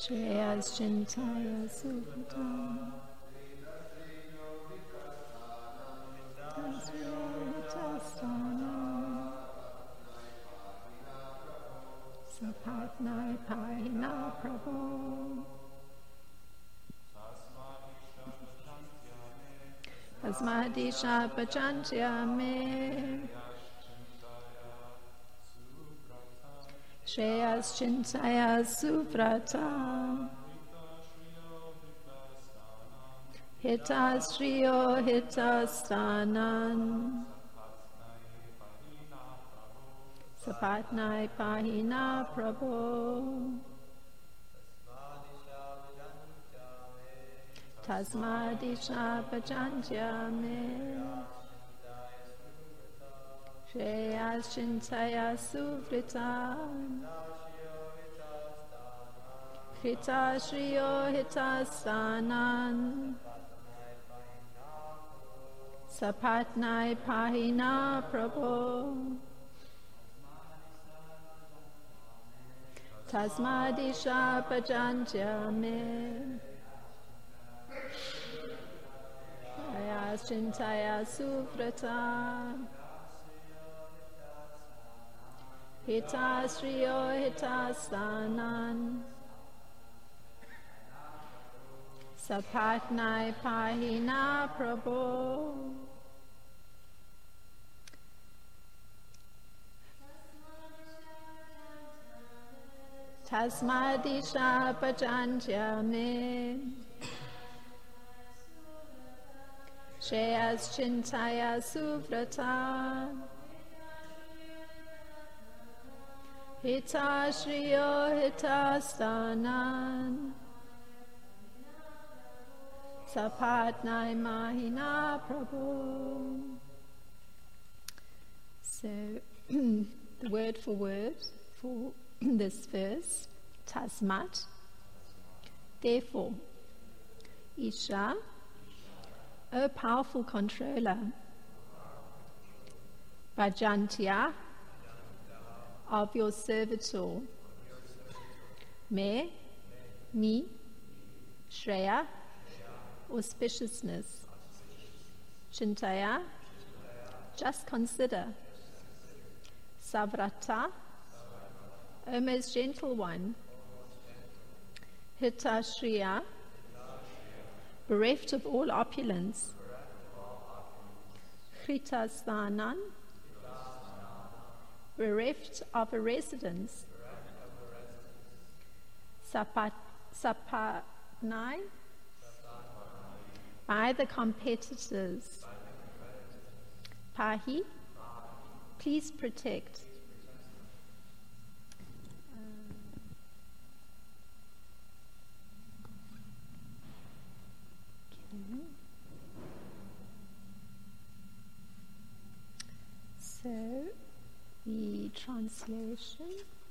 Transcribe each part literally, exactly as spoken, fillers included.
Shreyas Chintaya Sukritam Tasriyahitasranam Sapatnai Pahina Prabhu Tasmadisha Pachantyame Shreyas Chintaya Suvrata Hitasriyo Hitastanan Sapatnai Pahina Prabhu Tasmadisha Pachantyame Shreyas Chintaya Suvrita Hitasriyo Hitastanan Sapatnai Pahina Prabhu Tasmadisha Pajantyame Shreyas Chintaya Suvrata Hitasriyo Hitastanan Sapatnai Pahina Prabhu Tasmadisha Pajantyame Shreyas Chintaya Suvrata Hitasriyo Hitastanan Sapatnai Mahina Prabhu. So the word for word for this verse, Tasmat, therefore, Isha, O powerful controller, Bhajantya, of your servitor, Me, me, Shreya, auspiciousness, Chintaya, just consider, Savrata, O most gentle one, Hitashriya, bereft of all opulence, Hritasvanan, bereft of a residence, Sapat, Sapatnai, by the competitors, Pahi, please protect. Okay. So, the translation.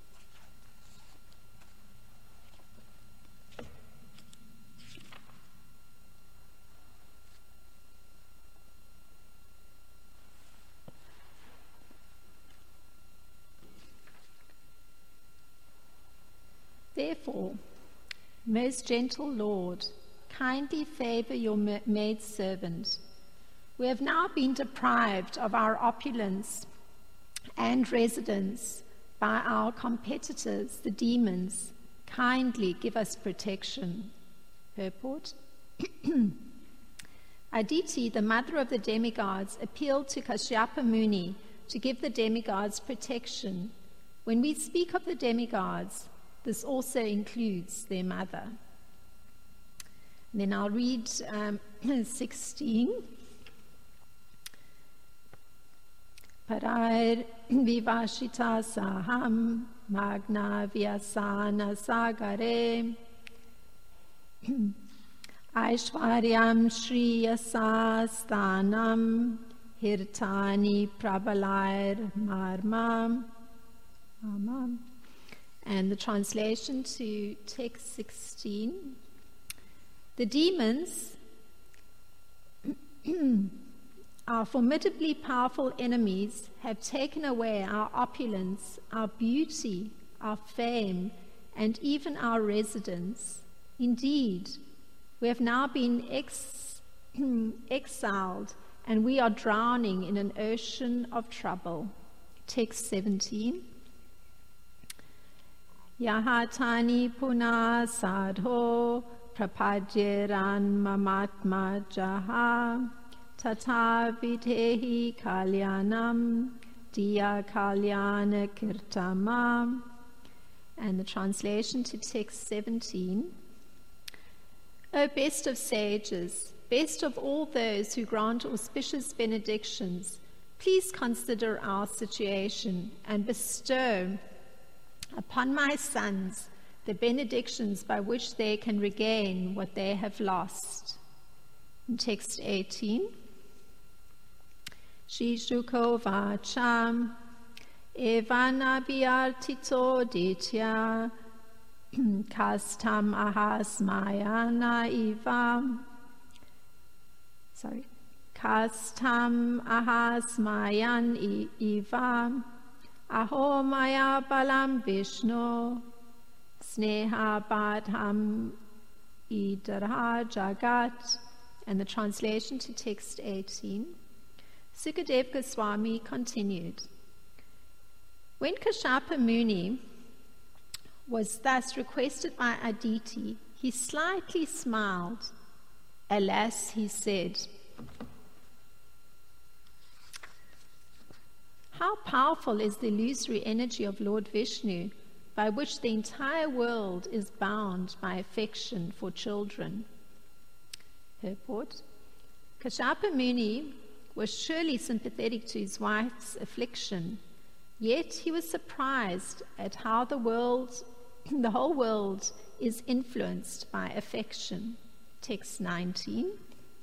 Therefore, most gentle Lord, kindly favor your maidservant. We have now been deprived of our opulence and residence by our competitors, the demons. Kindly give us protection. Purport. Aditi, the mother of the demigods, appealed to Kashyapa Muni to give the demigods protection. When we speak of the demigods, this also includes their mother. And then I'll read um, sixteen. Parair vivashita saham magna vyasana sagare aishwaryam shriyasa sthanam hirtani prabalair marmam. Marmam. And the translation to text sixteen. The demons, our formidably powerful enemies, have taken away our opulence, our beauty, our fame, and even our residence. Indeed, we have now been ex- exiled, and we are drowning in an ocean of trouble. Text seventeen. Yahatani puna sadho prapadyeran mamatma jaha tata vitehi kalyanam diya kalyana kirtama. And the translation to text seventeen. O best of sages, best of all those who grant auspicious benedictions, please consider our situation and bestow upon my sons the benedictions by which they can regain what they have lost. In text eighteen. Shishuko vacham evana viartito ditya kastam ahas mayana ivam. Sorry. Kastam ahas mayan ivam. Aho maya balam Vishnu sneha badham idarha jagat. And the translation to text eighteen. Sukadev Goswami continued. When Kashyapa Muni was thus requested by Aditi, he slightly smiled. Alas, he said, how powerful is the illusory energy of Lord Vishnu, by which the entire world is bound by affection for children. Purport. Kashyapa Muni was surely sympathetic to his wife's affliction, yet he was surprised at how the world, the whole world is influenced by affection. Text nineteen.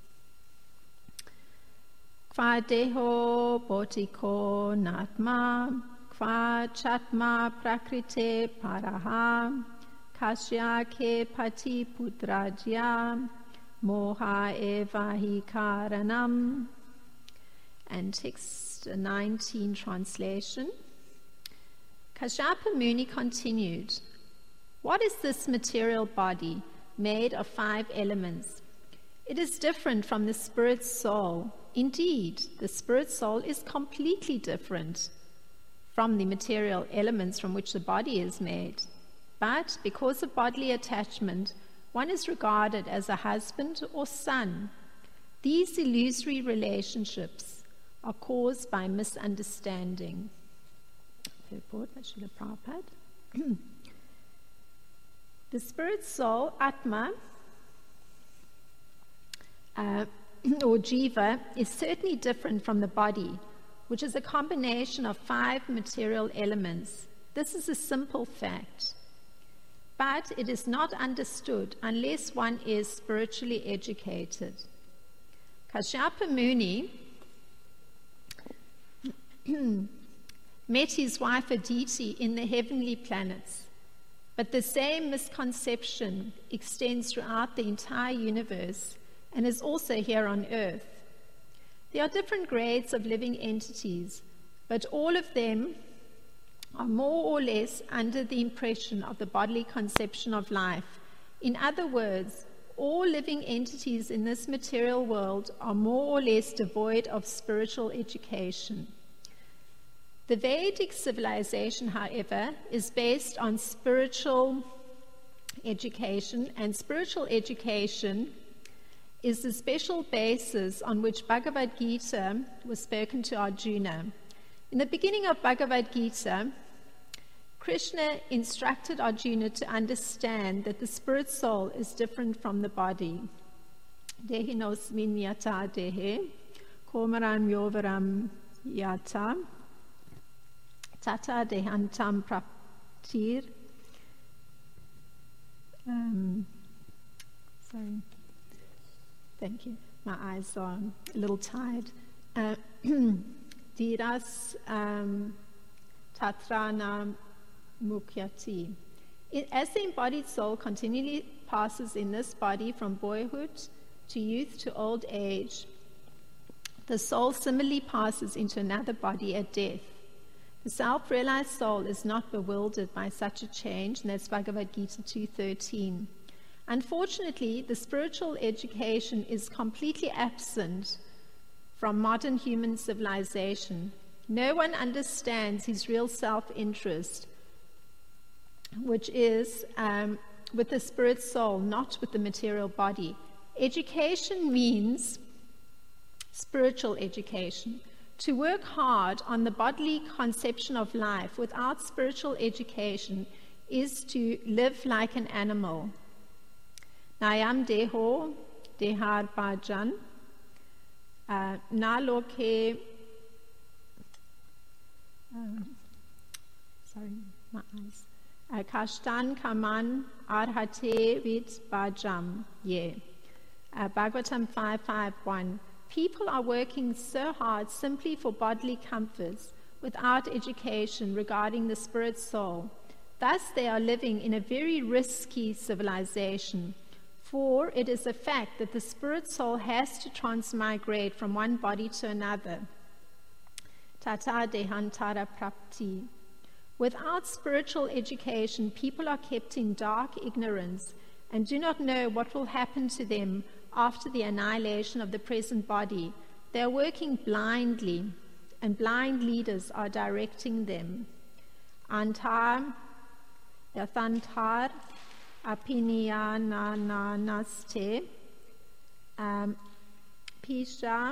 Kva deho botiko natma, kva chatma prakrite paraha, kasya ke pati putrajya, moha eva hi karanam. And text nineteen translation. Kashyapa Muni continued, what is this material body made of five elements? It is different from the spirit soul. Indeed, the spirit soul is completely different from the material elements from which the body is made. But because of bodily attachment, one is regarded as a husband or son. These illusory relationships are caused by misunderstanding. Purport by Srila Prabhupada. The spirit soul, Atma, uh, or Jiva, is certainly different from the body, which is a combination of five material elements. This is a simple fact. But it is not understood unless one is spiritually educated. Kashyapa Muni met his wife Aditi in the heavenly planets, but the same misconception extends throughout the entire universe and is also here on earth. There are different grades of living entities, but all of them are more or less under the impression of the bodily conception of life. In other words, all living entities in this material world are more or less devoid of spiritual education. The Vedic civilization, however, is based on spiritual education, and spiritual education is the special basis on which Bhagavad Gita was spoken to Arjuna. In the beginning of Bhagavad Gita, Krishna instructed Arjuna to understand that the spirit soul is different from the body. Dehinosmin yata dehe, komaram yovaram yata, tata dehantam praptir. Um, sorry. Thank you. My eyes are a little tired. Uh, Diras um, tatrana mukyati. As the embodied soul continually passes in this body from boyhood to youth to old age, the soul similarly passes into another body at death. The self-realized soul is not bewildered by such a change, and that's Bhagavad Gita two thirteen. Unfortunately, the spiritual education is completely absent from modern human civilization. No one understands his real self-interest, which is um, with the spirit soul, not with the material body. Education means spiritual education. To work hard on the bodily conception of life without spiritual education is to live like an animal. Nayam deho dehar bhajan na loke sorry my eyes kashtan kaman arhate vit bhajam ye. Bhagavatam five five one. People are working so hard simply for bodily comforts without education regarding the spirit soul. Thus they are living in a very risky civilization, for it is a fact that the spirit soul has to transmigrate from one body to another. Tata dehantara prapti. Without spiritual education, people are kept in dark ignorance and do not know what will happen to them after the annihilation of the present body. They are working blindly, and blind leaders are directing them. Antar, yathantar, apiniyananaste, pisha,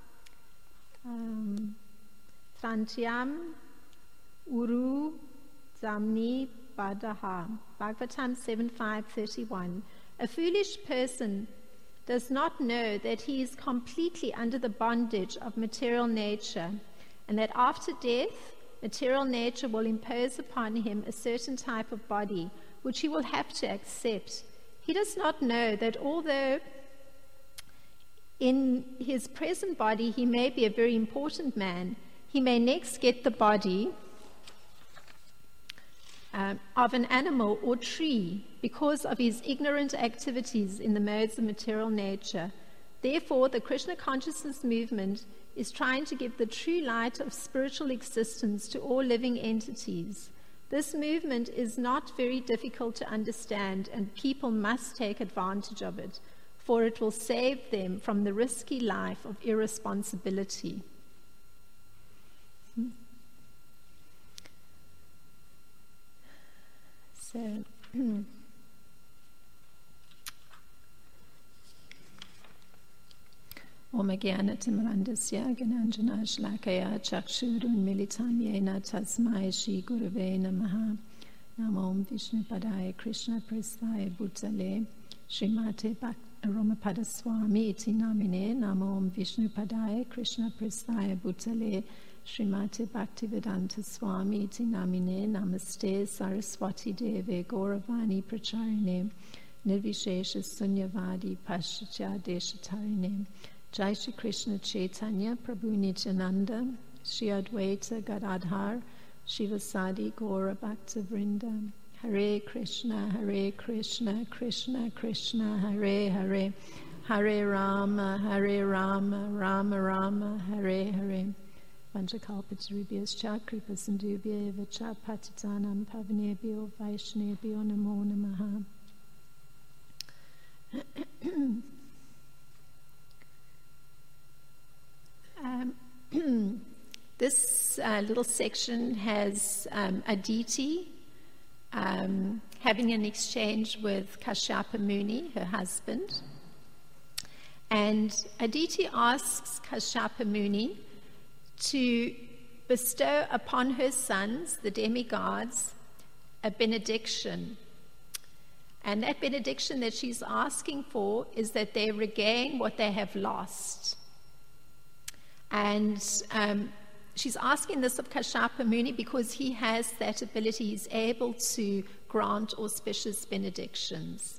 trantyam, uru, zamni, badaha. Bhagavatam seven five thirty-one. A foolish person does not know that he is completely under the bondage of material nature, and that after death, material nature will impose upon him a certain type of body, which he will have to accept. He does not know that although in his present body he may be a very important man, he may next get the body Um, of an animal or tree because of his ignorant activities in the modes of material nature. Therefore, the Krishna consciousness movement is trying to give the true light of spiritual existence to all living entities. This movement is not very difficult to understand, and people must take advantage of it, for it will save them from the risky life of irresponsibility. Hmm. So, Om Jnanatimrandasya Gananjana Shlakaya Chakshurun Militam Yena Tasmai Shri Gurave Namaha. Namo Vishnu Padaya Krishna Prasthaya Bhutale Srimate Romapada Swami Iti Namine. Namo Vishnu Padaya Krishna Prasthaya Bhutale Srimate Bhaktivedanta Swami Iti Namine. Namaste Saraswati Deve Gauravani Pracharine Nirvishesha Sunyavadi Paschatya Deshatarine. Jai Shri Krishna Chaitanya Prabhu Nityananda Shri Advaita Gadadhar Shivasadi Gaura Bhakta Vrinda. Hare Krishna, Hare Krishna, Krishna Krishna, Hare Hare, Hare Rama, Hare Rama, Rama Rama, Hare Hare. Vanchakalpatarubhyascha kripasindubhya vacha patitanam pavanebhyo vaishnebhyo namo namaha. um, This uh, little section has um, Aditi um, having an exchange with Kashyapa Muni, her husband. And Aditi asks Kashyapa Muni to bestow upon her sons, the demigods, a benediction. And that benediction that she's asking for is that they regain what they have lost. And um, she's asking this of Kashyapa Muni because he has that ability. He's able to grant auspicious benedictions.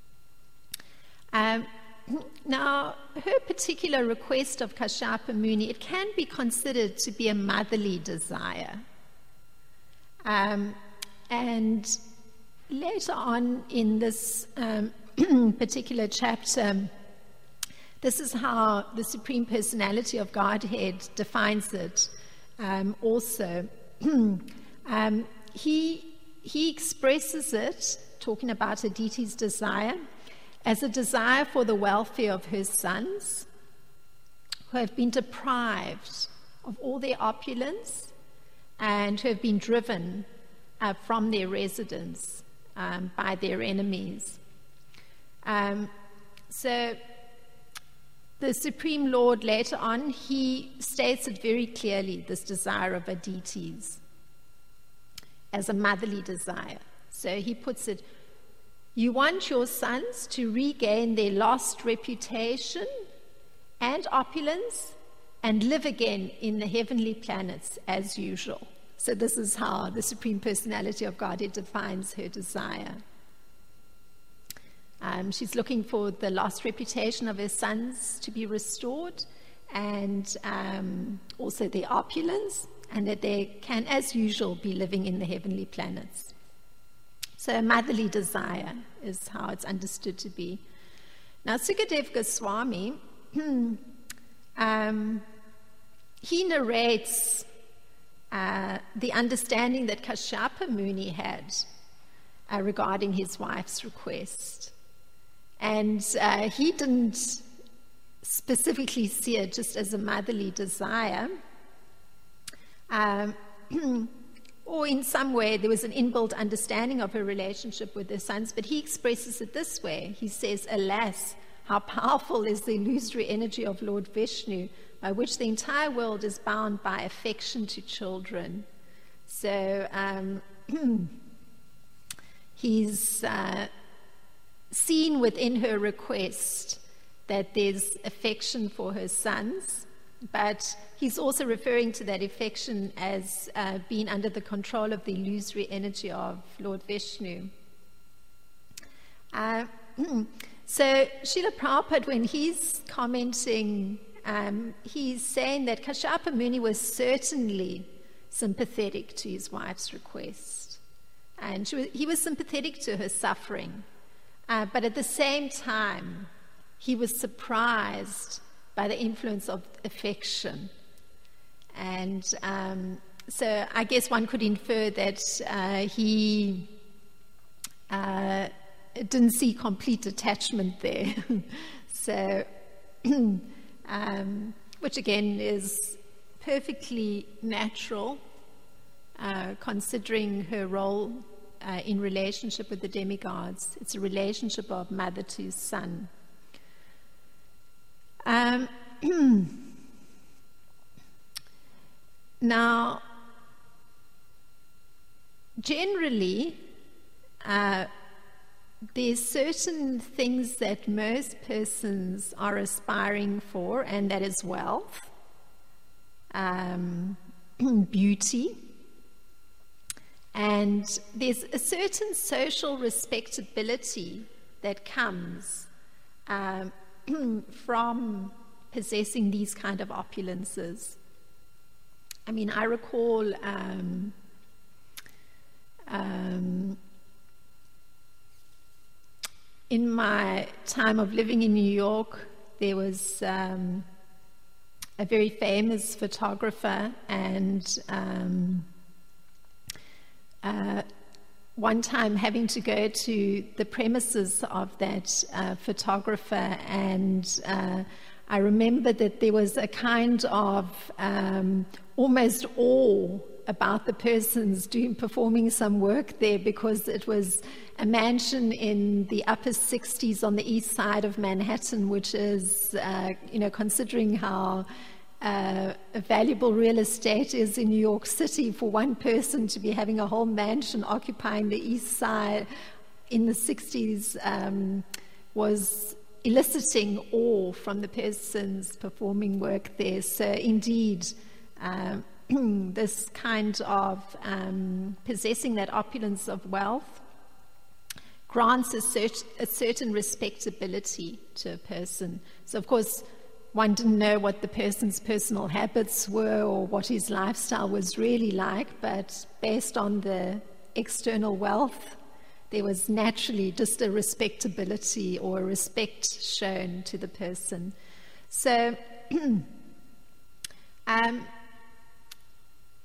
Um, now, her particular request of Kashyapa Muni, it can be considered to be a motherly desire. Um, and later on in this um, particular chapter, this is how the Supreme Personality of Godhead defines it um, also. um, he, he expresses it, talking about Aditi's desire, as a desire for the welfare of her sons, who have been deprived of all their opulence and who have been driven uh, from their residence um, by their enemies. Um, so the Supreme Lord later on, he states it very clearly, this desire of Aditi's, as a motherly desire. So he puts it, you want your sons to regain their lost reputation and opulence and live again in the heavenly planets as usual. So this is how the Supreme Personality of Godhead defines her desire. Um, she's looking for the lost reputation of her sons to be restored, and um, also their opulence, and that they can, as usual, be living in the heavenly planets. So a motherly desire is how it's understood to be. Now, Sukadev Goswami, um, he narrates uh, the understanding that Kashyapa Muni had uh, regarding his wife's request. And uh, he didn't specifically see it just as a motherly desire, um, or in some way there was an inbuilt understanding of her relationship with her sons, but he expresses it this way. He says, alas, how powerful is the illusory energy of Lord Vishnu, by which the entire world is bound by affection to children. So um, he's uh, seen within her request that there's affection for her sons, but he's also referring to that affection as uh, being under the control of the illusory energy of Lord Vishnu. Uh, so Srila Prabhupada, when he's commenting, um, he's saying that Kashyapa Muni was certainly sympathetic to his wife's request, and she was, he was sympathetic to her suffering, uh, but at the same time he was surprised by the influence of affection. And um, so I guess one could infer that uh, he uh, didn't see complete attachment there. so, um, which again is perfectly natural, uh, considering her role uh, in relationship with the demigods. It's a relationship of mother to son. Um, now, generally, uh, there's certain things that most persons are aspiring for, and that is wealth, um, beauty, and there's a certain social respectability that comes um, from possessing these kind of opulences. I mean, I recall um, um, in my time of living in New York, there was um, a very famous photographer, and um, uh, one time having to go to the premises of that uh, photographer, and uh, I remember that there was a kind of um, almost awe about the persons doing performing some work there, because it was a mansion in the upper sixties on the east side of Manhattan, which is, uh, you know, considering how Uh, valuable real estate is in New York City, for one person to be having a whole mansion occupying the east side in the sixties um, was eliciting awe from the persons performing work there. So indeed, uh, this kind of um, possessing that opulence of wealth grants a, cert- a certain respectability to a person. So of course, one didn't know what the person's personal habits were or what his lifestyle was really like, but based on the external wealth, there was naturally just a respectability or a respect shown to the person. So, um,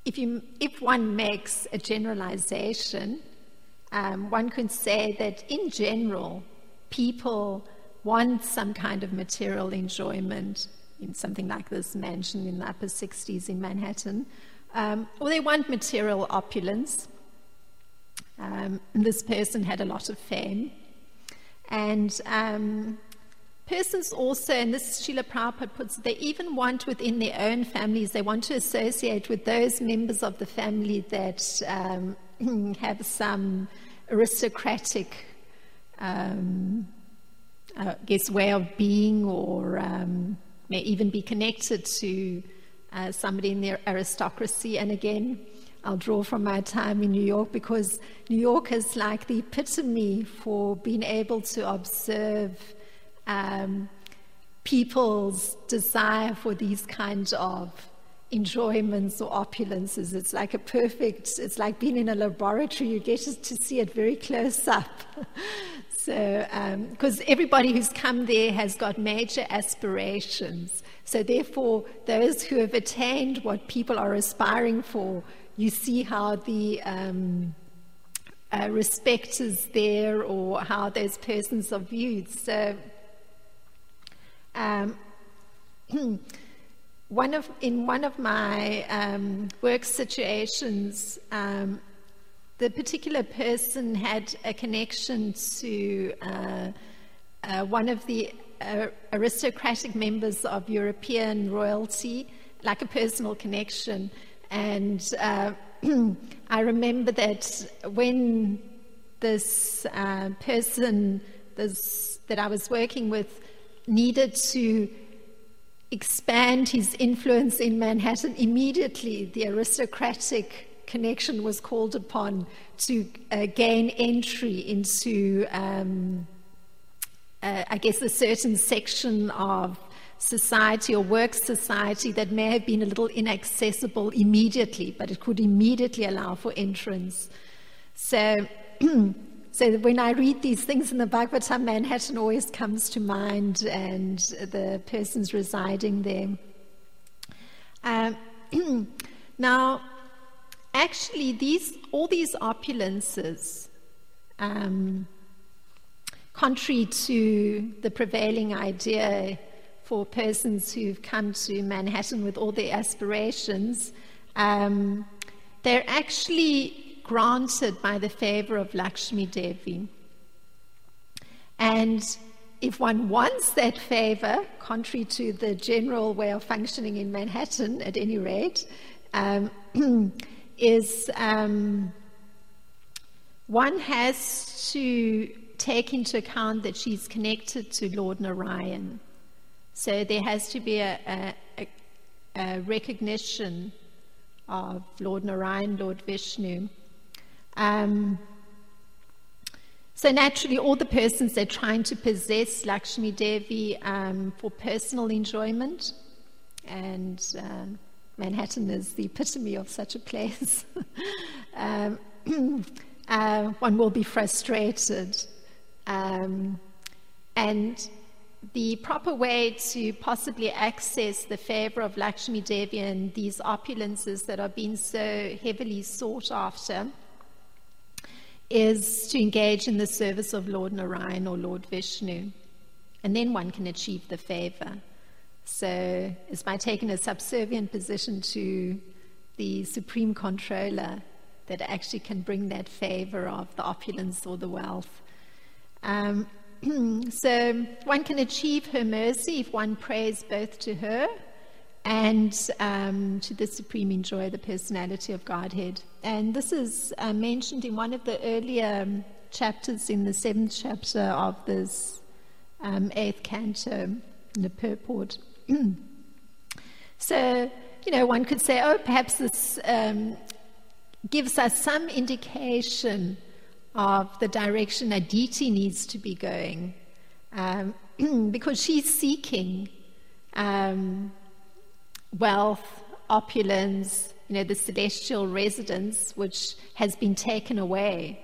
if, you, if one makes a generalization, um, one could say that in general, people want some kind of material enjoyment in something like this mansion in the upper sixties in Manhattan, um, or they want material opulence. Um, this person had a lot of fame. And um, persons also, and this Srila Prabhupada puts, they even want within their own families, they want to associate with those members of the family that um, have some aristocratic, um, I guess, way of being, or um, may even be connected to uh, somebody in their aristocracy. And again, I'll draw from my time in New York, because New York is like the epitome for being able to observe um, people's desire for these kinds of enjoyments or opulences. It's like a perfect, it's like being in a laboratory. You get to see it very close up. So, because um, everybody who's come there has got major aspirations. So therefore, those who have attained what people are aspiring for, you see how the um, uh, respect is there, or how those persons are viewed. So, um, one of in one of my um, work situations, um, the particular person had a connection to uh, uh, one of the uh, aristocratic members of European royalty, like a personal connection. And uh, I remember that when this uh, person this, that I was working with needed to expand his influence in Manhattan, immediately the aristocratic connection was called upon to uh, gain entry into, um, uh, I guess, a certain section of society or work society that may have been a little inaccessible immediately, but it could immediately allow for entrance. So, so when I read these things in the Bhagavatam, Manhattan always comes to mind, and the persons residing there. Um, now, actually, these all these opulences, um, contrary to the prevailing idea for persons who've come to Manhattan with all their aspirations, um, they're actually granted by the favor of Lakshmi Devi. And if one wants that favor, contrary to the general way of functioning in Manhattan, at any rate, um, is um, one has to take into account that she's connected to Lord Narayan. So there has to be a, a, a recognition of Lord Narayan, Lord Vishnu. Um, so naturally, all the persons, they're trying to possess Lakshmi Devi um, for personal enjoyment. And um, Manhattan is the epitome of such a place. um, uh, one will be frustrated. Um, and the proper way to possibly access the favor of Lakshmi Devi and these opulences that are being so heavily sought after is to engage in the service of Lord Narayan or Lord Vishnu. And then one can achieve the favor. So it's by taking a subservient position to the Supreme Controller that actually can bring that favor of the opulence or the wealth. Um, So one can achieve her mercy if one prays both to her and um, to the Supreme Enjoyer, the personality of Godhead. And this is uh, mentioned in one of the earlier chapters, in the seventh chapter of this um, eighth canto, in the purport. So, you know, one could say, oh, perhaps this um, gives us some indication of the direction Aditi needs to be going, um, because she's seeking um, wealth, opulence, you know, the celestial residence which has been taken away.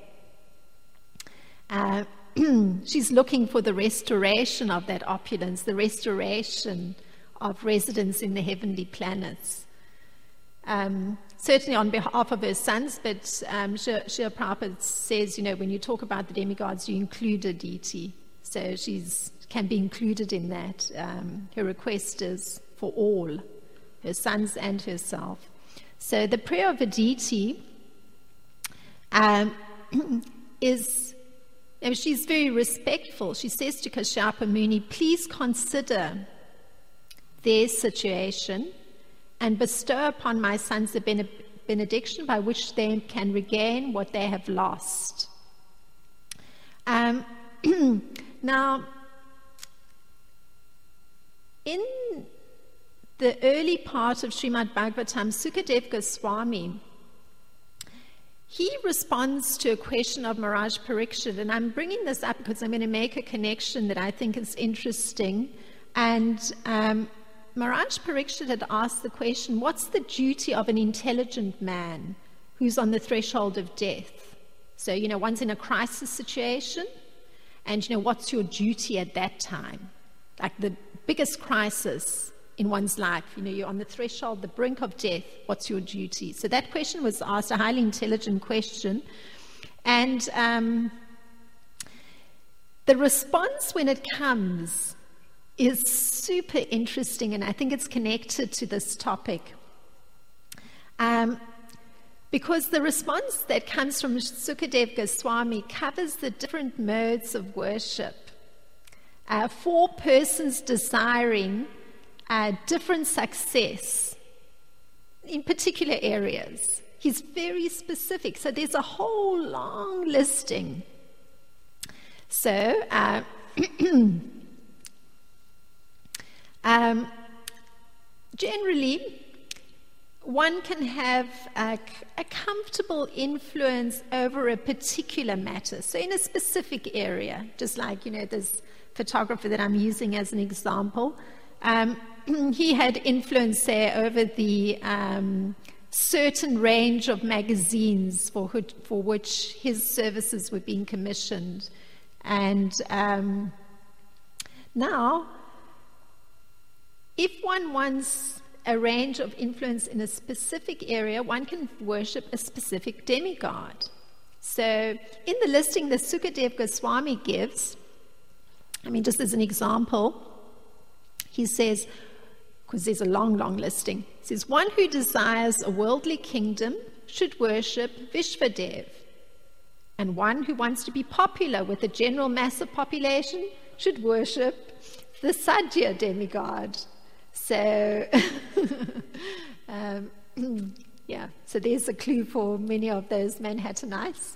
Uh, she's looking for the restoration of that opulence, the restoration of residence in the heavenly planets. Um, certainly on behalf of her sons, but um, Srila Prabhupada says, you know, when you talk about the demigods, you include Aditi. So she's can be included in that. Um, her request is for all, her sons and herself. So the prayer of Aditi um, is, you know, she's very respectful. She says to Kashyapa Muni, please consider their situation and bestow upon my sons a benediction by which they can regain what they have lost. Um, now, in the early part of Srimad Bhagavatam, Sukadeva Goswami, he responds to a question of Maharaj Parikshit, and I'm bringing this up because I'm going to make a connection that I think is interesting. And um, Maharaj Parikshit had asked the question, what's the duty of an intelligent man who's on the threshold of death? So, you know, one's in a crisis situation, and, you know, what's your duty at that time? Like the biggest crisis in one's life, you know, you're on the threshold, the brink of death, what's your duty? So that question was asked, a highly intelligent question. And um, the response when it comes is super interesting, and I think it's connected to this topic. Um, because the response that comes from Sukadeva Goswami covers the different modes of worship uh, for persons desiring uh, different success in particular areas. He's very specific. So there's a whole long listing. So, uh, um, generally, one can have a, a comfortable influence over a particular matter. So in a specific area, just like, you know, this photographer that I'm using as an example, um, he had influence, say, over the um, certain range of magazines for, who, for which his services were being commissioned. And um, now, if one wants a range of influence in a specific area, one can worship a specific demigod. So in the listing that Sukadeva Goswami gives, I mean, just as an example, he says, because there's a long, long listing, he says, one who desires a worldly kingdom should worship Vishvadev, and one who wants to be popular with the general mass of population should worship the Sadhya demigod. So, um, yeah, so there's a clue for many of those Manhattanites.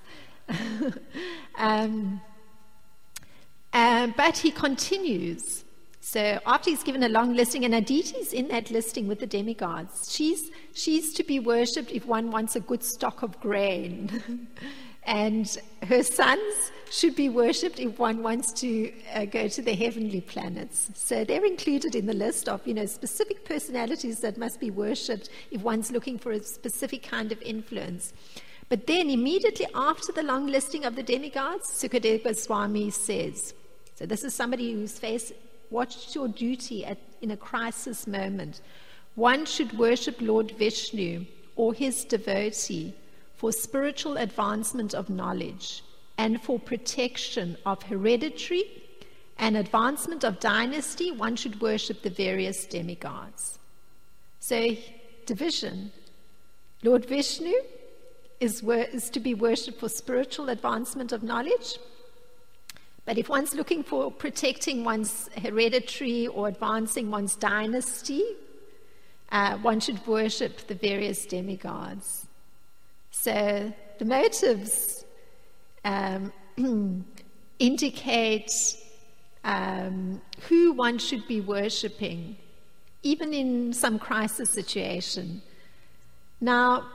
um, uh, but he continues. So after he's given a long listing, and Aditi's in that listing with the demigods, she's, she's to be worshipped if one wants a good stock of grain. And her sons should be worshipped if one wants to uh, go to the heavenly planets. So they're included in the list of, you know, specific personalities that must be worshipped if one's looking for a specific kind of influence. But then immediately after the long listing of the demigods, Sukadeva Goswami says, so this is somebody who's faced, what's your duty at, in a crisis moment? One should worship Lord Vishnu or his devotee for spiritual advancement of knowledge and for protection of hereditary and advancement of dynasty. One should worship the various demigods. So, division. Lord Vishnu is, wor- is to be worshipped for spiritual advancement of knowledge. But if one's looking for protecting one's hereditary or advancing one's dynasty, uh, one should worship the various demigods. So the motives um, indicate um, who one should be worshipping, even in some crisis situation. Now,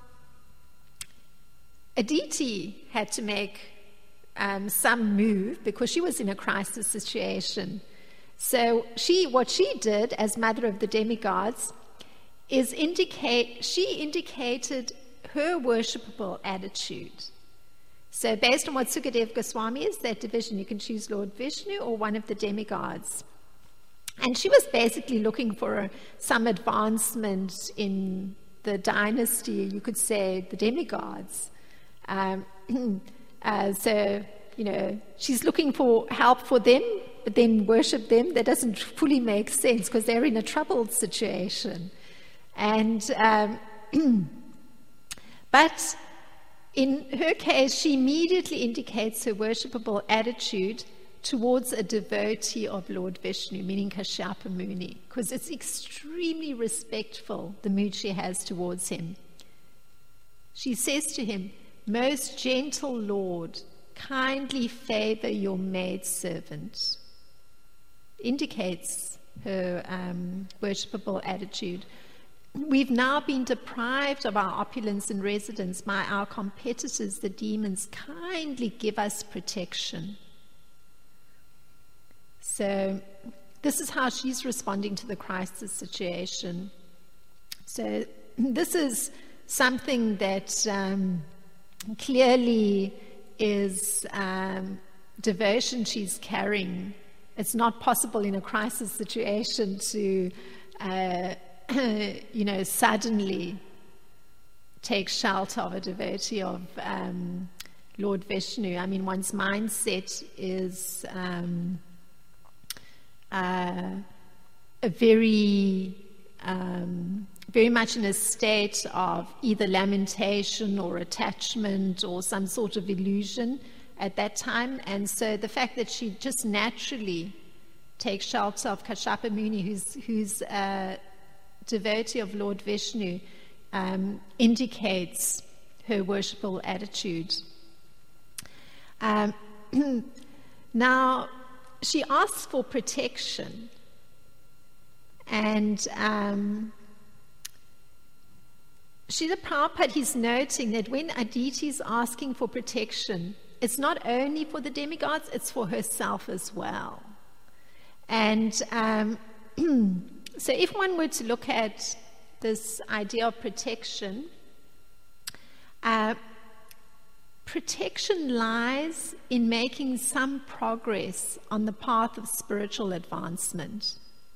Aditi had to make um, some move because she was in a crisis situation. So she, what she did as mother of the demigods is indicate, she indicated her worshipable attitude. So based on what Sukadeva Goswami is, that division, you can choose Lord Vishnu or one of the demigods. And she was basically looking for some advancement in the dynasty, you could say, the demigods. Um, uh, so, you know, she's looking for help for them, but then worship them. That doesn't fully make sense because they're in a troubled situation. And, um, but in her case, she immediately indicates her worshipable attitude towards a devotee of Lord Vishnu, meaning Kashyapa Muni, because it's extremely respectful, the mood she has towards him. She says to him, "Most gentle Lord, kindly favor your maidservant." Indicates her um, worshipable attitude. "We've now been deprived of our opulence and residence by our competitors, the demons. Kindly give us protection." So this is how she's responding to the crisis situation. So this is something that um, clearly is um, devotion she's carrying. It's not possible in a crisis situation to, uh, you know, suddenly take shelter of a devotee of um, Lord Vishnu. I mean, one's mindset is um, uh, a very, um, very much in a state of either lamentation or attachment or some sort of illusion at that time. And so the fact that she just naturally takes shelter of Kashyapa Muni, who's, who's a devotee of Lord Vishnu, um, indicates her worshipful attitude. Um, now, she asks for protection, and um, Srila Prabhupada is noting that when Aditi is asking for protection, it's not only for the demigods, it's for herself as well. And um, so if one were to look at this idea of protection, uh, protection lies in making some progress on the path of spiritual advancement.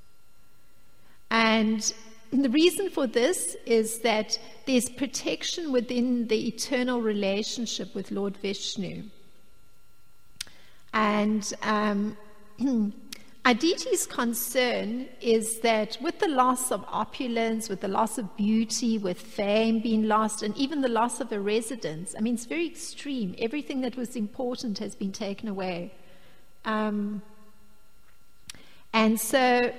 And the reason for this is that there's protection within the eternal relationship with Lord Vishnu. And um, Aditi's concern is that with the loss of opulence, with the loss of beauty, with fame being lost, and even the loss of a residence, I mean, it's very extreme. Everything that was important has been taken away. Um, and so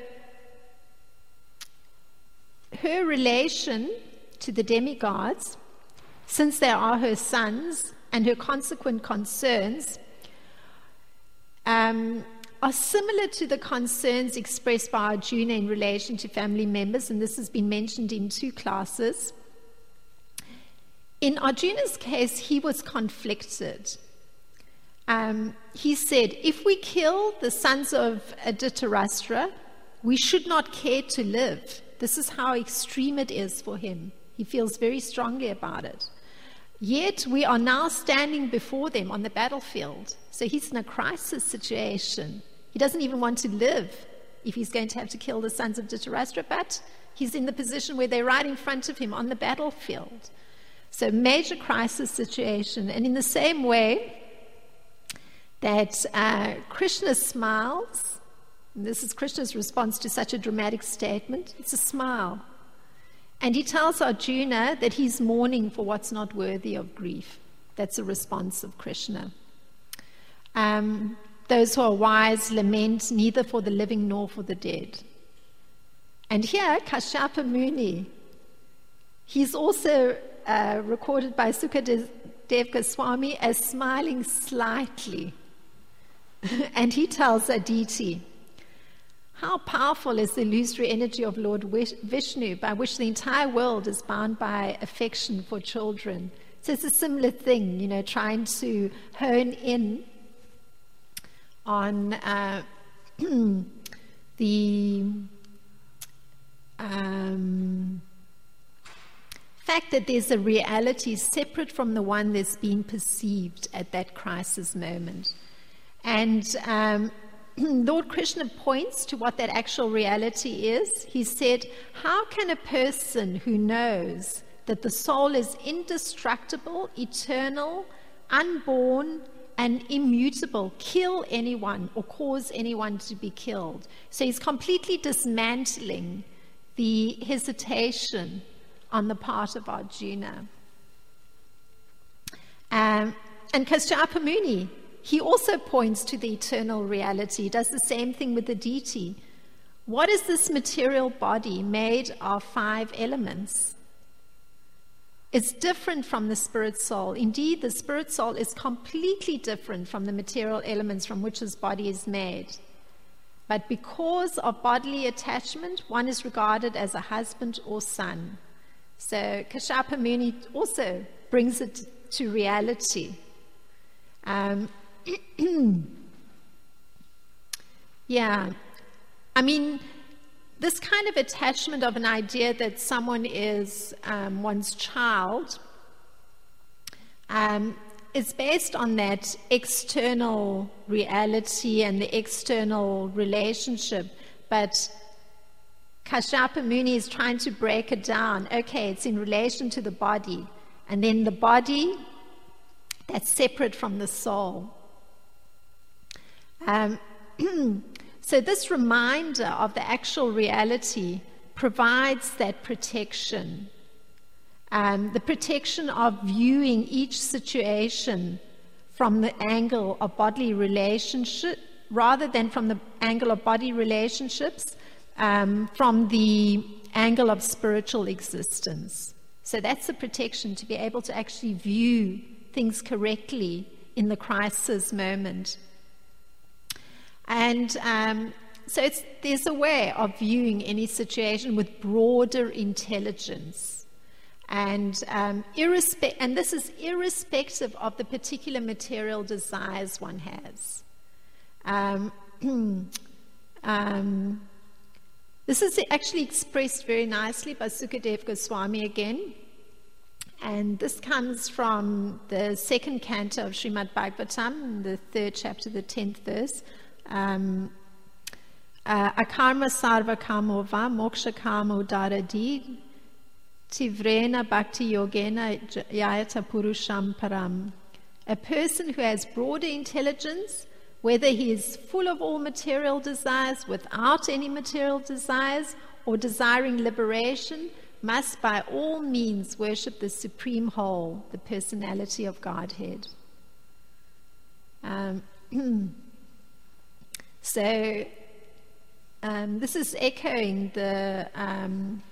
her relation to the demigods, since they are her sons, and her consequent concerns, um, are similar to the concerns expressed by Arjuna in relation to family members, and this has been mentioned in two classes. In Arjuna's case, he was conflicted. Um, he said, if we kill the sons of Dhritarashtra, we should not care to live. This is how extreme it is for him. He feels very strongly about it. Yet we are now standing before them on the battlefield. So he's in a crisis situation. He doesn't even want to live if he's going to have to kill the sons of Dhritarashtra, but he's in the position where they're right in front of him on the battlefield. So major crisis situation. And in the same way that uh, Krishna smiles, and this is Krishna's response to such a dramatic statement, it's a smile. And he tells Arjuna that he's mourning for what's not worthy of grief. That's a response of Krishna. Um, those who are wise lament neither for the living nor for the dead. And here, Kashyapa Muni, he's also uh, recorded by Sukadev Goswami as smiling slightly. And he tells Aditi, how powerful is the illusory energy of Lord Vishnu, by which the entire world is bound by affection for children. So it's a similar thing, you know, trying to hone in on uh, the um, fact that there's a reality separate from the one that's being perceived at that crisis moment. And um, Lord Krishna points to what that actual reality is. He said, how can a person who knows that the soul is indestructible, eternal, unborn, and immutable. Kill anyone or cause anyone to be killed. So he's completely dismantling the hesitation on the part of Arjuna. Um, and Kashyapa Muni, he also points to the eternal reality, does the same thing with the deity. What is this material body made of five elements? It's different from the spirit soul. Indeed, the spirit soul is completely different from the material elements from which his body is made. But because of bodily attachment, one is regarded as a husband or son. So Kashyapa Muni also brings it to reality. Um, yeah, I mean, this kind of attachment of an idea that someone is um, one's child um, is based on that external reality and the external relationship, but Kashyapa Muni is trying to break it down. Okay, it's in relation to the body, and then the body that's separate from the soul. Um, so this reminder of the actual reality provides that protection, um, the protection of viewing each situation from the angle of bodily relationship rather than from the angle of body relationships, um, from the angle of spiritual existence. So that's the protection, to be able to actually view things correctly in the crisis moment. And um, so it's, there's a way of viewing any situation with broader intelligence. And, um, irrespe- and this is irrespective of the particular material desires one has. Um, um, this is actually expressed very nicely by Sukadeva Goswami again. And this comes from the second canto of Srimad Bhagavatam, the third chapter, the tenth verse. Um, uh, Akarma sarva kamo va moksha kamo daradi tivrena bhakti yogena yayata purusham param. A person who has broader intelligence, whether he is full of all material desires, without any material desires, or desiring liberation, must by all means worship the supreme whole, the personality of Godhead. Um, so um, this is echoing the um,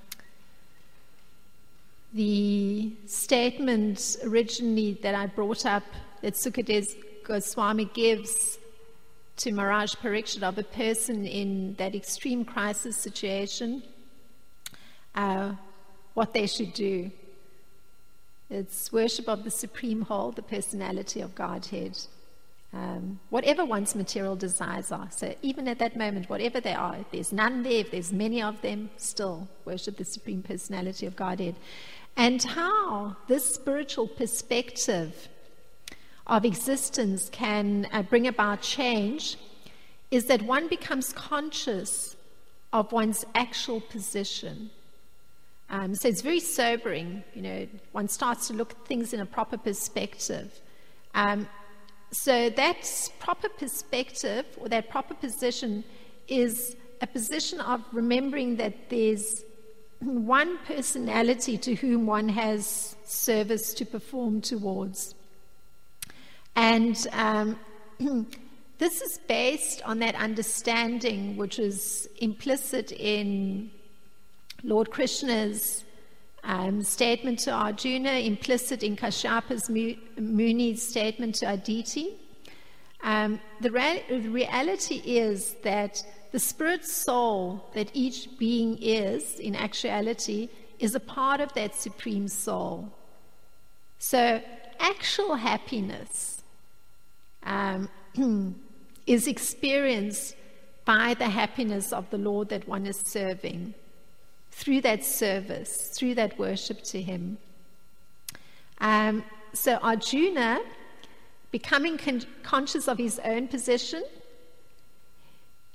the statement originally that I brought up that Sukadeva Goswami gives to Maharaj Parikshit of a person in that extreme crisis situation, uh, what they should do. It's worship of the supreme whole, the personality of Godhead. Um, whatever one's material desires are. So even at that moment, whatever they are, if there's none there, if there's many of them, still worship the supreme personality of Godhead. And how this spiritual perspective of existence can uh, bring about change is that one becomes conscious of one's actual position. Um, so it's very sobering, you know, one starts to look at things in a proper perspective. Um, so that proper perspective, or that proper position, is a position of remembering that there's one personality to whom one has service to perform towards. And um, this is based on that understanding which is implicit in Lord Krishna's um, statement to Arjuna, implicit in Kashyapa Muni's statement to Aditi. Um, the, re- the reality is that the spirit soul that each being is, in actuality, is a part of that supreme soul. So actual happiness um, is experienced by the happiness of the Lord that one is serving, through that service, through that worship to him. Um, so Arjuna, becoming con- conscious of his own position,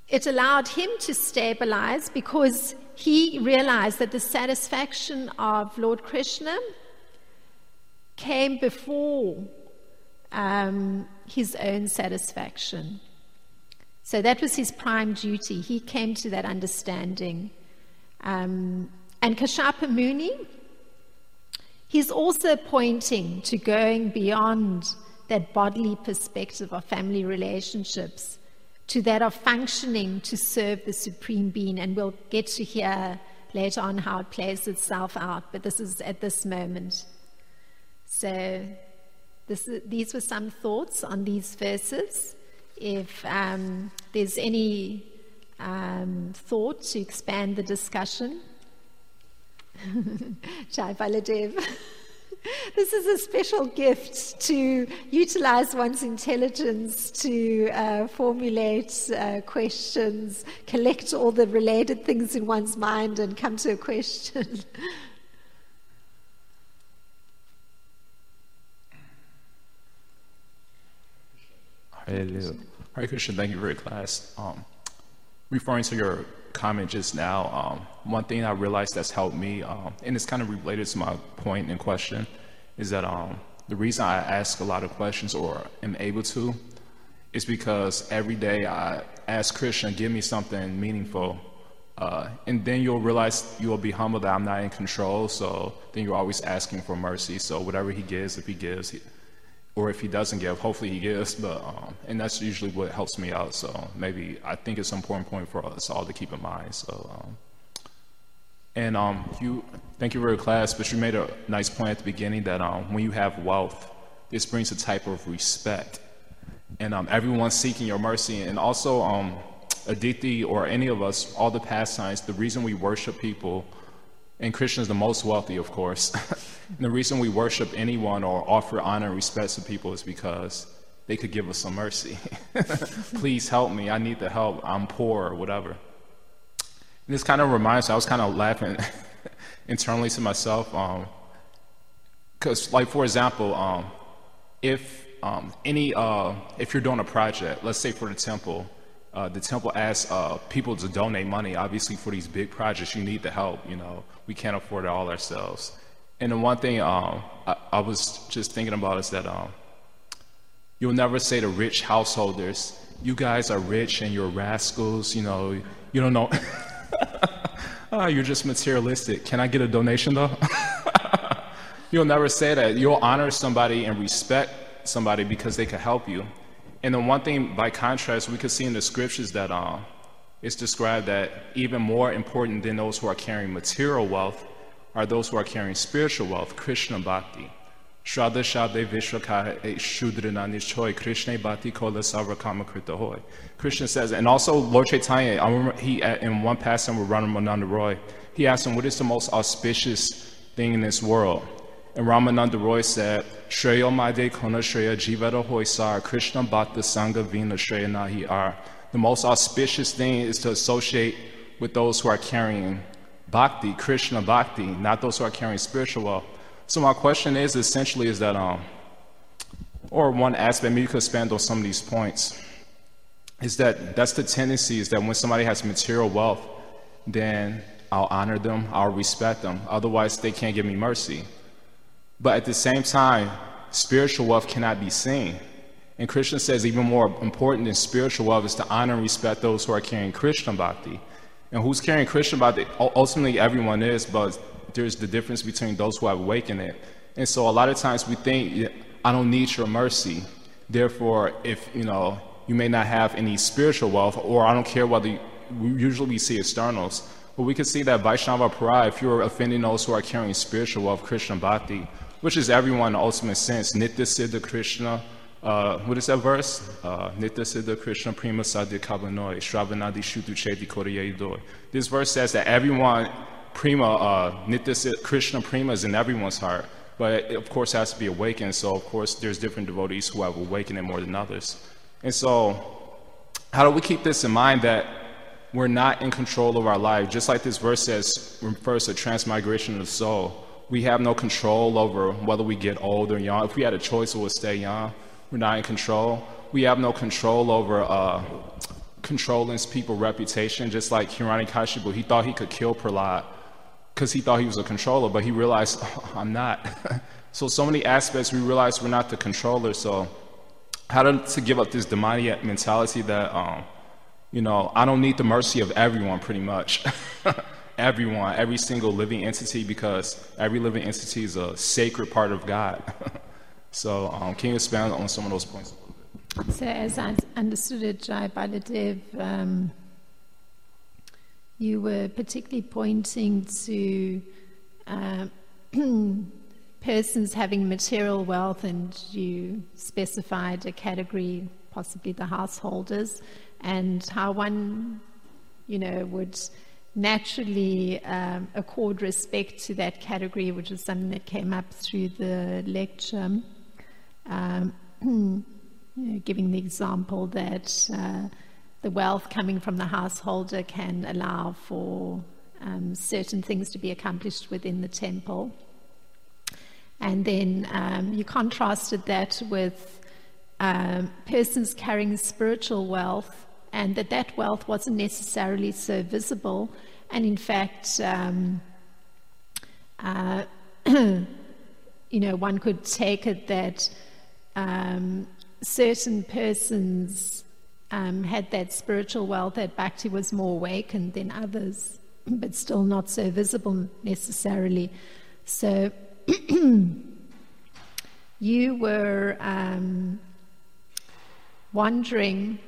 it allowed him to stabilize because he realized that the satisfaction of Lord Krishna came before um, his own satisfaction. So that was his prime duty. He came to that understanding. Um, and Kashyapa Muni, he's also pointing to going beyond that bodily perspective of family relationships to that of functioning to serve the Supreme Being. And we'll get to hear later on how it plays itself out, but this is at this moment. So this is, these were some thoughts on these verses. If um, there's any um, thought to expand the discussion. Jai Baladev. This is a special gift to utilize one's intelligence to uh, formulate uh, questions, collect all the related things in one's mind and come to a question. Hare Krishna, thank you for your class. Um, referring to your comment just now, um, one thing I realized that's helped me, um, and it's kind of related to my point in question, is that um, the reason I ask a lot of questions or am able to is because every day I ask Krishna, give me something meaningful. Uh, and then you'll realize you'll be humble that I'm not in control, so then you're always asking for mercy. So whatever he gives, if he gives, he, or if he doesn't give, hopefully he gives, but um, and that's usually what helps me out. So maybe I think it's an important point for us all to keep in mind. So, um, and um, you, thank you for your class, but you made a nice point at the beginning that um, when you have wealth, this brings a type of respect, and um, everyone's seeking your mercy, and also um, Aditi or any of us, all the pastimes, the reason we worship people. And Krishna is the most wealthy, of course. And the reason we worship anyone or offer honor and respect to people is because they could give us some mercy. Please help me. I need the help. I'm poor or whatever. And this kind of reminds me, I was kind of laughing internally to myself. Because, um, like, for example, um, if um, any, uh, if you're doing a project, let's say for the temple, Uh, the temple asks uh, people to donate money. Obviously, for these big projects, you need the help. You know, we can't afford it all ourselves. And the one thing um, I, I was just thinking about is that um, you'll never say to rich householders, "You guys are rich and you're rascals." You know, you don't know. Oh, you're just materialistic. Can I get a donation though? You'll never say that. You'll honor somebody and respect somebody because they can help you. And the one thing, by contrast, we could see in the scriptures that uh, it's described that even more important than those who are carrying material wealth are those who are carrying spiritual wealth, Krishna Bhakti. Shraddha Shabde Vishwakha Shudrinani Choi Krishna Bhakti Kola Savrakama Krita Hoy. Krishna says, and also Lord Chaitanya, I remember he, in one passage with Ramananda Roy, he asked him, what is the most auspicious thing in this world? And Ramananda Roy said, Shreya Made Kona Shreya Jivara Hoysar Krishna Bhakta Sangha Vina Shreya Nahi Ar. The most auspicious thing is to associate with those who are carrying Bhakti, Krishna Bhakti, not those who are carrying spiritual wealth. So my question is essentially is that, um, or one aspect, maybe you could expand on some of these points, is that that's the tendency is that when somebody has material wealth, then I'll honor them, I'll respect them. Otherwise, they can't give me mercy. But at the same time, spiritual wealth cannot be seen. And Krishna says even more important than spiritual wealth is to honor and respect those who are carrying Krishna Bhakti. And who's carrying Krishna Bhakti? Ultimately, everyone is, but there's the difference between those who have awakened it. And so a lot of times we think, I don't need your mercy. Therefore, if, you know, you may not have any spiritual wealth, or I don't care whether you, usually we see externals, but we can see that Vaishnava Paraya, if you're offending those who are carrying spiritual wealth, Krishna Bhakti, which is everyone in the ultimate sense. Nitya Siddha Krishna, uh, what is that verse? Uh, Nitya Siddha Krishna Prima Sadhya Kavanoi, Shravanadi Shutu Cheti Koriyadoi. This verse says that everyone, Prima, uh, Nitya Siddha Krishna Prima is in everyone's heart, but it, of course, has to be awakened. So, of course, there's different devotees who have awakened it more than others. And so, how do we keep this in mind that we're not in control of our life? Just like this verse says, refers to transmigration of the soul. We have no control over whether we get old or young. If we had a choice, we would stay young. We're not in control. We have no control over uh, controlling people's reputation, just like Hiranyakashipu. He thought he could kill Prahlad because he thought he was a controller, but he realized, oh, I'm not. So, so many aspects we realize we're not the controller. So, how to, to give up this demoniac mentality that, um, you know, I don't need the mercy of everyone, pretty much. Everyone, every single living entity, because every living entity is a sacred part of God. So, um, can you expand on some of those points? So, as I understood it, Jai Baladev, um, you were particularly pointing to uh, persons having material wealth, and you specified a category, possibly the householders, and how one, you know, would naturally um, accord respect to that category, which is something that came up through the lecture, um, you know, giving the example that uh, the wealth coming from the householder can allow for um, certain things to be accomplished within the temple. And then um, you contrasted that with um, persons carrying spiritual wealth, and that that wealth wasn't necessarily so visible. And in fact, um, uh, you know, one could take it that um, certain persons um, had that spiritual wealth, that bhakti was more awakened than others, but still not so visible necessarily. So you were um, wondering,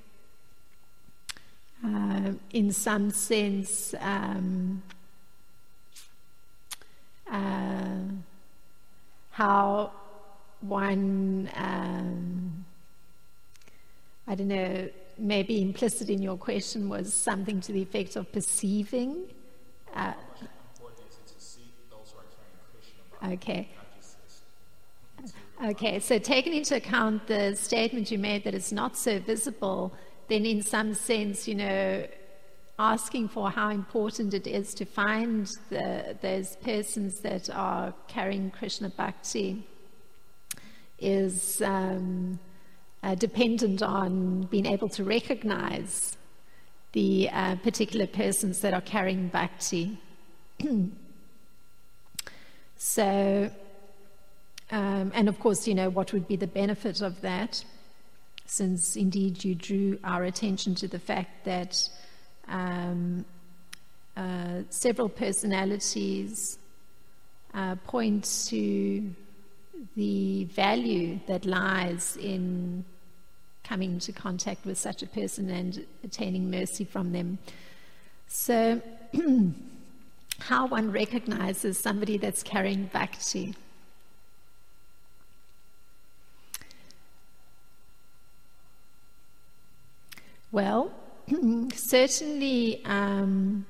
uh, in some sense, um, uh, how one, um, I don't know, maybe implicit in your question was something to the effect of perceiving. Uh, okay. Okay, so taking into account the statement you made that it's not so visible, then in some sense, you know, asking for how important it is to find the, those persons that are carrying Krishna Bhakti is um, uh, dependent on being able to recognize the uh, particular persons that are carrying Bhakti. So, um, and of course, you know, what would be the benefit of that, since indeed you drew our attention to the fact that um, uh, several personalities uh, point to the value that lies in coming into contact with such a person and attaining mercy from them. So, how one recognizes somebody that's carrying bhakti. Well, certainly um,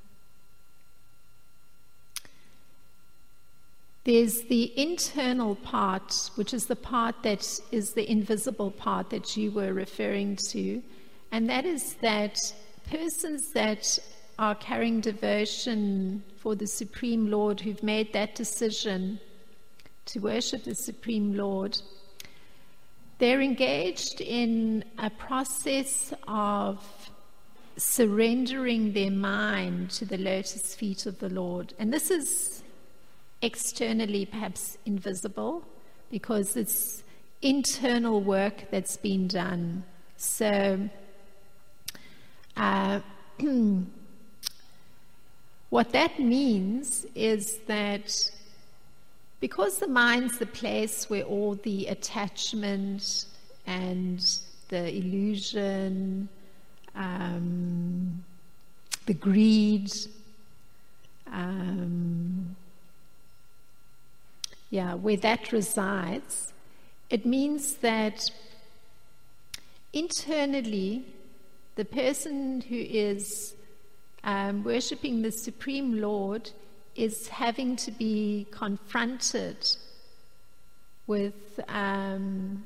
there's the internal part, which is the part that is the invisible part that you were referring to, and that is that persons that are carrying devotion for the Supreme Lord, who've made that decision to worship the Supreme Lord, they're engaged in a process of surrendering their mind to the lotus feet of the Lord. And this is externally perhaps invisible because it's internal work that's been done. So, uh, what that means is that because the mind's the place where all the attachment and the illusion, um, the greed, um, yeah, where that resides, it means that internally the person who is um, worshipping the Supreme Lord is having to be confronted with um,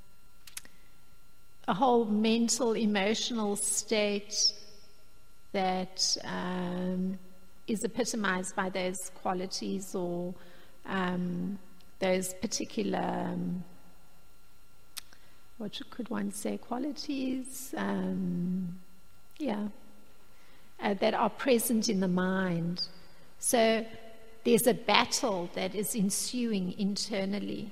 a whole mental, emotional state that um, is epitomized by those qualities or um, those particular, um, what could one say, qualities, um, yeah, uh, that are present in the mind. So there's a battle that is ensuing internally.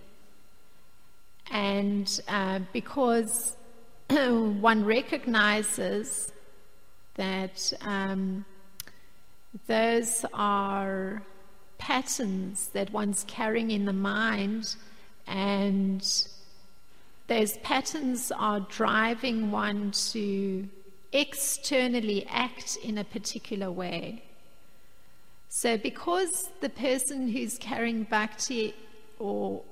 And uh, because one recognizes that um, those are patterns that one's carrying in the mind, and those patterns are driving one to externally act in a particular way. So because the person who's carrying bhakti or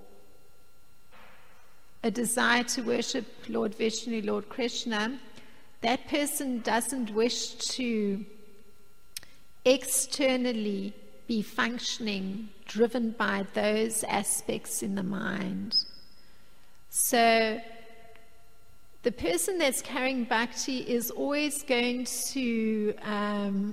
a desire to worship Lord Vishnu, Lord Krishna, that person doesn't wish to externally be functioning, driven by those aspects in the mind. So the person that's carrying bhakti is always going to um,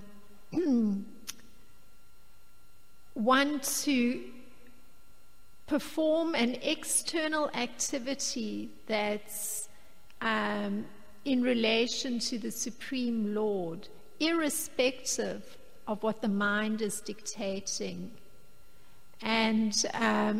want to perform an external activity that's um, in relation to the Supreme Lord, irrespective of what the mind is dictating. And um,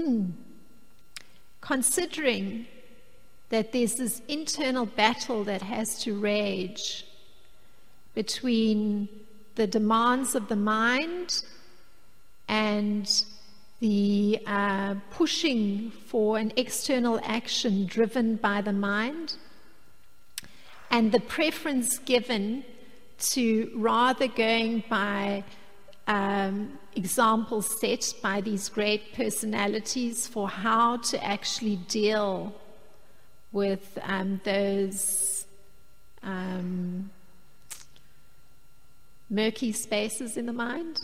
considering that there's this internal battle that has to rage between the demands of the mind and the uh, pushing for an external action driven by the mind, and the preference given to rather going by um, examples set by these great personalities for how to actually deal with um, those um, murky spaces in the mind.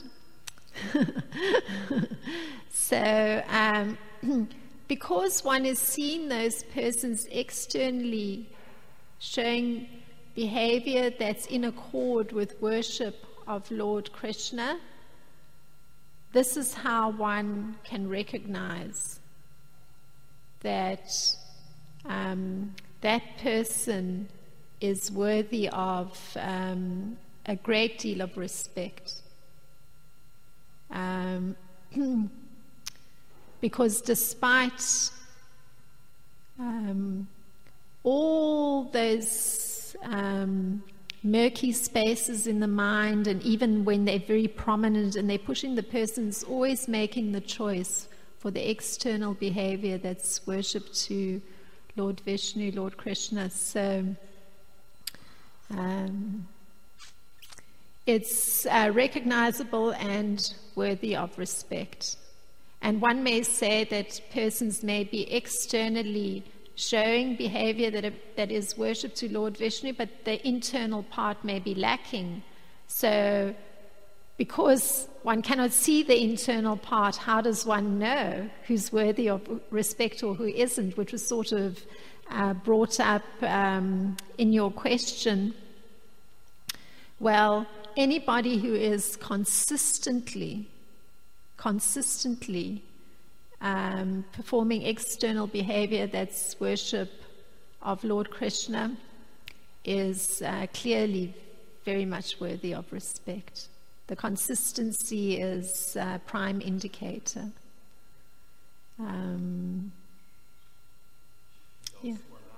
So um, because one is seeing those persons externally showing behavior that's in accord with worship of Lord Krishna, this is how one can recognize that um, that person is worthy of um, a great deal of respect. Um, because despite um, all those um, murky spaces in the mind, and even when they're very prominent and they're pushing, the person's always making the choice for the external behavior that's worship to Lord Vishnu, Lord Krishna. So um, it's uh, recognizable and worthy of respect. And one may say that persons may be externally showing behavior that, that is worship to Lord Vishnu, but the internal part may be lacking. So because one cannot see the internal part, how does one know who's worthy of respect or who isn't, which was sort of uh, brought up um, in your question. Well, anybody who is consistently, consistently um, performing external behavior that's worship of Lord Krishna is uh, clearly very much worthy of respect. The consistency is a prime indicator. Um, yeah.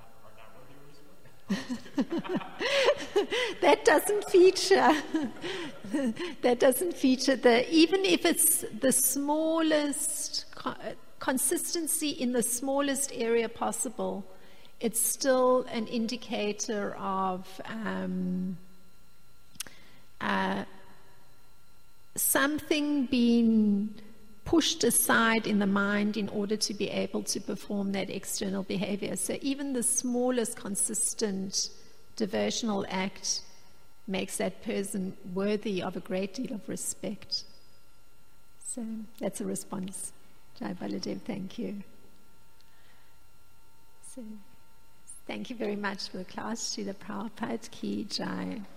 That doesn't feature. That doesn't feature. The even if it's the smallest co- consistency in the smallest area possible, it's still an indicator of um, uh, something being pushed aside in the mind in order to be able to perform that external behavior. So even the smallest consistent devotional act makes that person worthy of a great deal of respect. So that's a response. Jai Baladev, thank you. So thank you very much for the class. Srila Prabhupada Ki Jai.